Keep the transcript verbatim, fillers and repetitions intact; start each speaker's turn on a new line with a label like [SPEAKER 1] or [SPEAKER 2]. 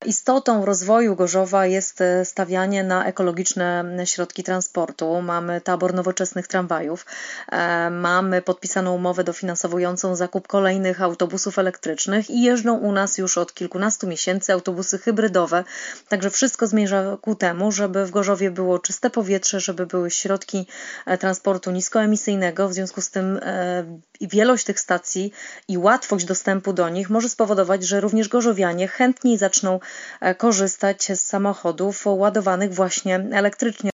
[SPEAKER 1] Istotą rozwoju Gorzowa jest stawianie na ekologiczne środki transportu. Mamy tabor nowoczesnych tramwajów, mamy podpisaną umowę dofinansowującą zakup kolejnych autobusów elektrycznych i jeżdżą u nas już od kilkunastu miesięcy autobusy hybrydowe. Także wszystko zmierza ku temu, żeby w Gorzowie było czyste powietrze, żeby były środki transportu niskoemisyjnego. W związku z tym wielość tych stacji i łatwość dostępu do nich może spowodować, że również gorzowianie chętniej zaczną korzystać z samochodów ładowanych właśnie elektrycznie.